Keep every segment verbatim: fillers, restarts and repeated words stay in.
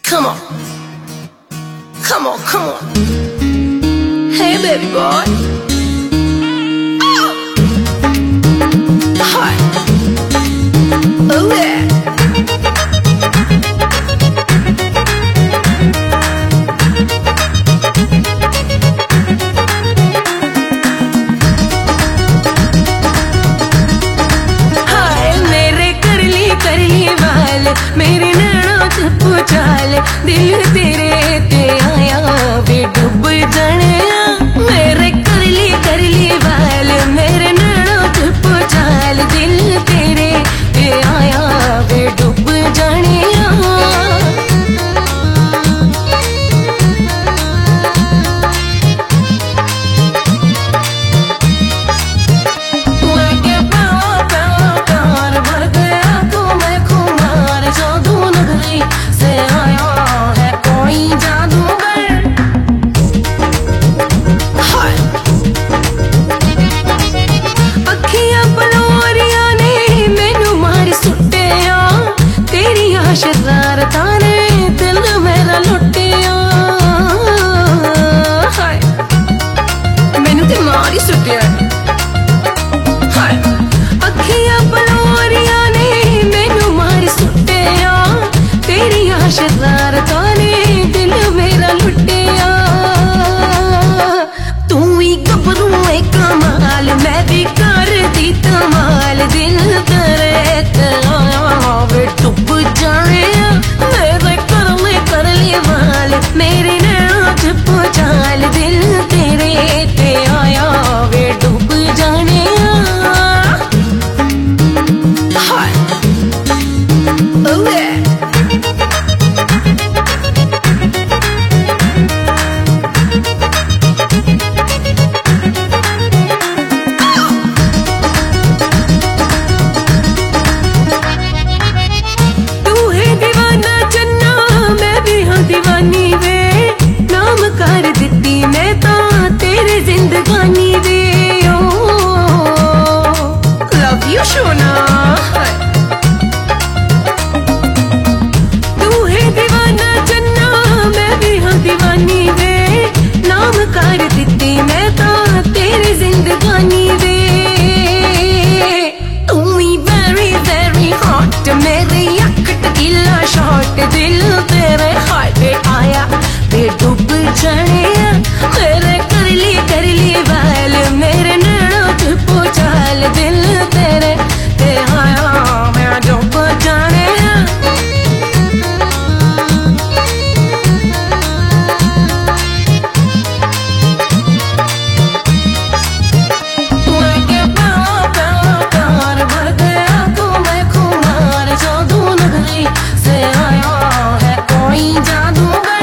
Come on, come on, come on. Hey, baby boy. Oh, hi. Oh yeah. मेरे नैनों च पूछाल दिल तेरे ते आया वे डूब जाने मेरे करली करली वाल मेरे नैनों च पूछाल दिल तेरे ते आया वे डूब जाने शरारता ने दिल मेरा लुटिया हाय मैनू ते मार ही सुटिया हाय अखियां बलोरिया ने मैनू मार सुटिया तेरिया शरारता ने दिल मेरा लुटिया तू ही गबरू है कमाल मैं भी कर दी कमाल दिल तेरे ते आया वे डूब जाने मेरे करले करले वाल मेरे नैनों च पूछाल दिल तेरे ते आया वे डूब जाने हाय oh yeah दीवानी वे नाम कर दिती मैं तो तेरे जिंदगानी वे ओ लव यू सोना तू है दीवाना चन्ना मैं भी हाँ दीवानी वे नाम कर दिती मैं तो तेरे जिंदगानी वे तू ही वेरी वेरी हॉट मेरे अक टकीला शॉट दिल तेरे आया वे डूब जाने मेरे करली करली वाल मेरे नैनों च पूछाल दिल तेरे ते आया मैं डूब जाने मैं के प्यार प्यार प्यार भर गया तू मैं खुमार जादू नगरी से आया है कोई जादू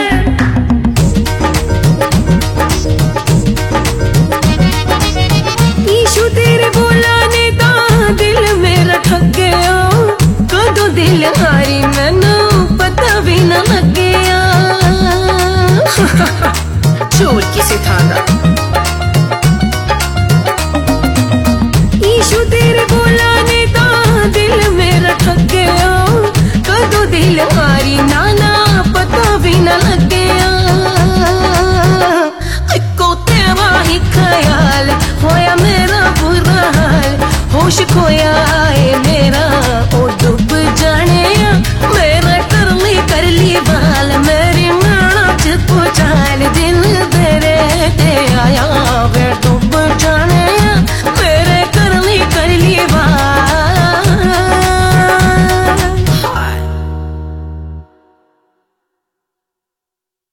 दिल हारी मैनू पता भी न लग्या चोर किसे थांदा ईशु तेरे बोला ने ता दिल मेरा ठग गया कदों दिल हारी नाना पता भी न लग्या इको तेरा ही ख्याल होया मेरा बुरा हाल होश खोया है मेरा ओ